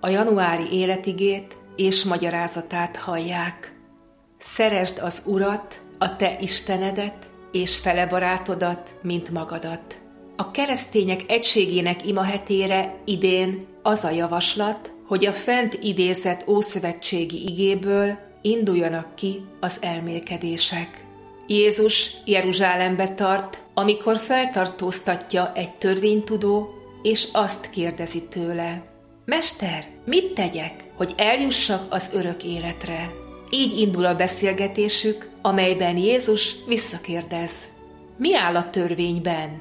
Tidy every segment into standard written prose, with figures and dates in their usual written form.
a januári életigét és magyarázatát hallják. Szeresd az Urat, a te Istenedet, és felebarátodat, mint magadat. A keresztények egységének imahetére idén az a javaslat, hogy a fent idézett ószövetségi igéből induljanak ki az elmélkedések. Jézus Jeruzsálembe tart, amikor feltartóztatja egy törvénytudó, és azt kérdezi tőle: Mester, mit tegyek, hogy eljussak az örök életre? Így indul a beszélgetésük, amelyben Jézus visszakérdez: Mi áll a törvényben?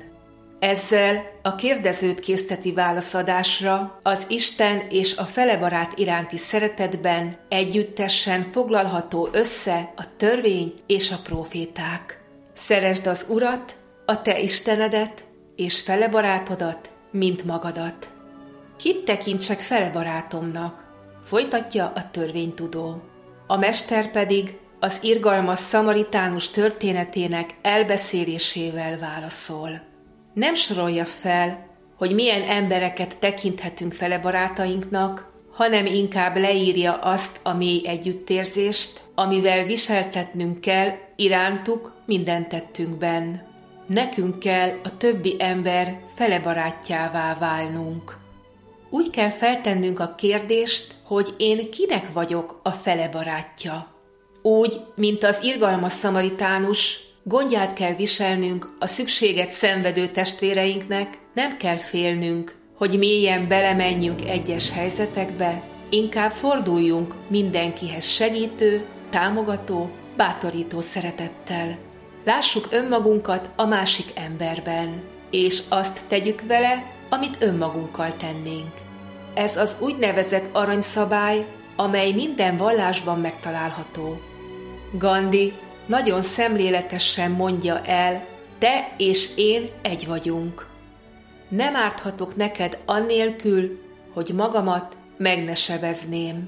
Ezzel a kérdezőt készteti válaszadásra az Isten és a felebarát iránti szeretetben együttesen foglalható össze a törvény és a próféták. Szeresd az Urat, a te Istenedet, és felebarátodat, mint magadat. Kit tekintsek felebarátomnak? Folytatja a törvénytudó. A mester pedig az irgalmas szamaritánus történetének elbeszélésével válaszol. Nem sorolja fel, hogy milyen embereket tekinthetünk felebarátainknak, hanem inkább leírja azt a mély együttérzést, amivel viseltetnünk kell irántuk minden tettünkben. Nekünk kell a többi ember felebarátjává válnunk. Úgy kell feltennünk a kérdést, hogy én kinek vagyok a felebarátja. Úgy, mint az irgalmas szamaritánus, gondját kell viselnünk a szükséget szenvedő testvéreinknek, nem kell félnünk, hogy mélyen belemenjünk egyes helyzetekbe, inkább forduljunk mindenkihez segítő, támogató, bátorító szeretettel. Lássuk önmagunkat a másik emberben, és azt tegyük vele, amit önmagunkkal tennénk. Ez az úgynevezett aranyszabály, amely minden vallásban megtalálható. Gandhi nagyon szemléletesen mondja el: te és én egy vagyunk. Nem árthatok neked annélkül, hogy magamat meg ne sebezném.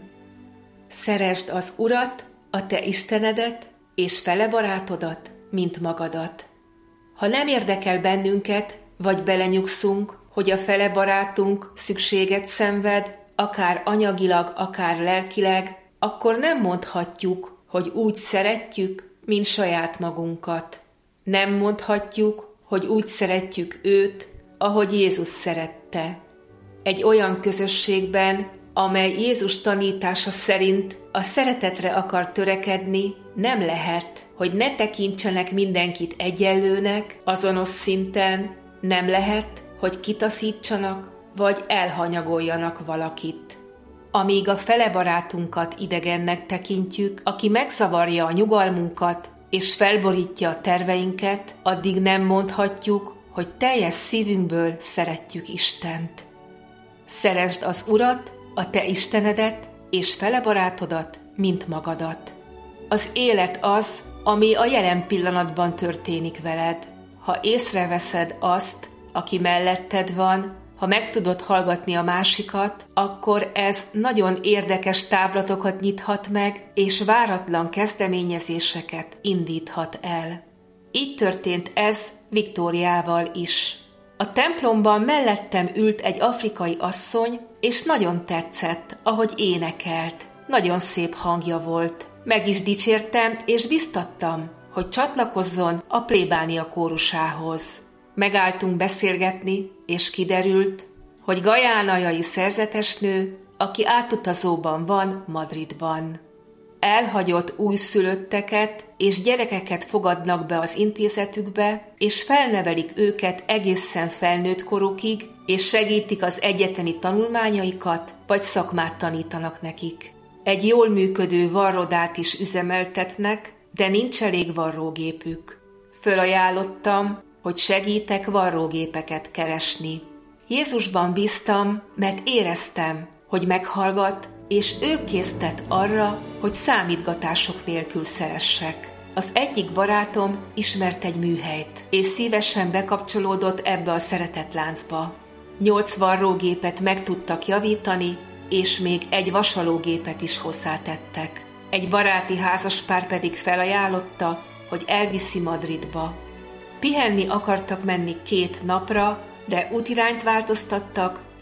Szeresd az Urat, a te Istenedet, és felebarátodat, mint magadat. Ha nem érdekel bennünket, vagy belenyugszunk, hogy a felebarátunk szükséget szenved, akár anyagilag, akár lelkileg, akkor nem mondhatjuk, hogy úgy szeretjük, mint saját magunkat. Nem mondhatjuk, hogy úgy szeretjük őt, ahogy Jézus szerette. Egy olyan közösségben, amely Jézus tanítása szerint a szeretetre akar törekedni, nem lehet, hogy ne tekintsenek mindenkit egyenlőnek, azonos szinten, nem lehet, hogy kitaszítsanak, vagy elhanyagoljanak valakit. Amíg a felebarátunkat idegennek tekintjük, aki megzavarja a nyugalmunkat, és felborítja a terveinket, addig nem mondhatjuk, hogy teljes szívünkből szeretjük Istent. Szeresd az Urat, a te Istenedet, és felebarátodat, mint magadat. Az élet az, ami a jelen pillanatban történik veled. Ha észreveszed azt, aki melletted van, ha meg tudod hallgatni a másikat, akkor ez nagyon érdekes távlatokat nyithat meg, és váratlan kezdeményezéseket indíthat el. Így történt ez Viktóriával is. A templomban mellettem ült egy afrikai asszony, és nagyon tetszett, ahogy énekelt. Nagyon szép hangja volt. Meg is dicsértem, és biztattam, hogy csatlakozzon a plébánia kórusához. Megálltunk beszélgetni, és kiderült, hogy gajánaiai szerzetesnő, aki átutazóban van Madridban. Elhagyott újszülötteket és gyerekeket fogadnak be az intézetükbe, és felnevelik őket egészen felnőtt korukig, és segítik az egyetemi tanulmányaikat, vagy szakmát tanítanak nekik. Egy jól működő varrodát is üzemeltetnek, de nincs elég varrógépük. Fölajánlottam, hogy segítek varrógépeket keresni. Jézusban bíztam, mert éreztem, hogy meghallgat, és ő késztet arra, hogy számítgatások nélkül szeressek. Az egyik barátom ismert egy műhelyt, és szívesen bekapcsolódott ebbe a szeretetláncba. 8 varrógépet meg tudtak javítani, és még egy vasalógépet is hozzátettek. Egy baráti házaspár pedig felajánlotta, hogy elviszi Madridba. Pihenni akartak menni 2 napra, de útirányt változtattak,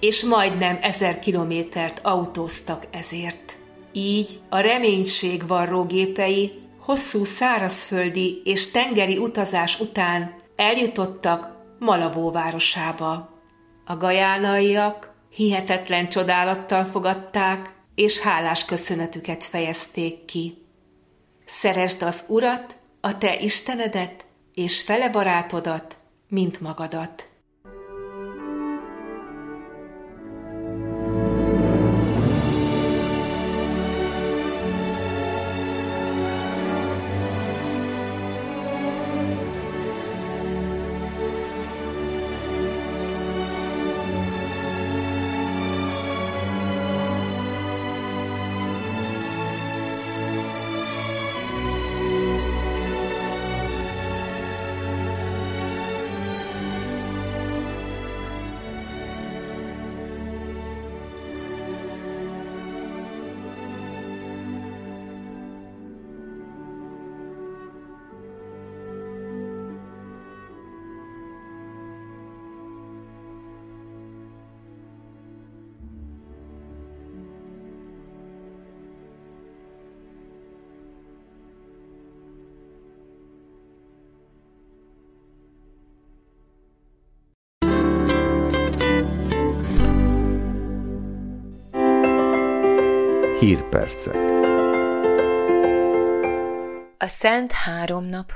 és majdnem 1000 kilométert autóztak ezért. Így a reménység varrógépei hosszú szárazföldi és tengeri utazás után eljutottak Malabo városába. A gajánaiak hihetetlen csodálattal fogadták, és hálás köszönetüket fejezték ki. Szeresd az Urat, a te Istenedet, és fele barátodat, mint magadat. Hírpercek. A Szent Háromnap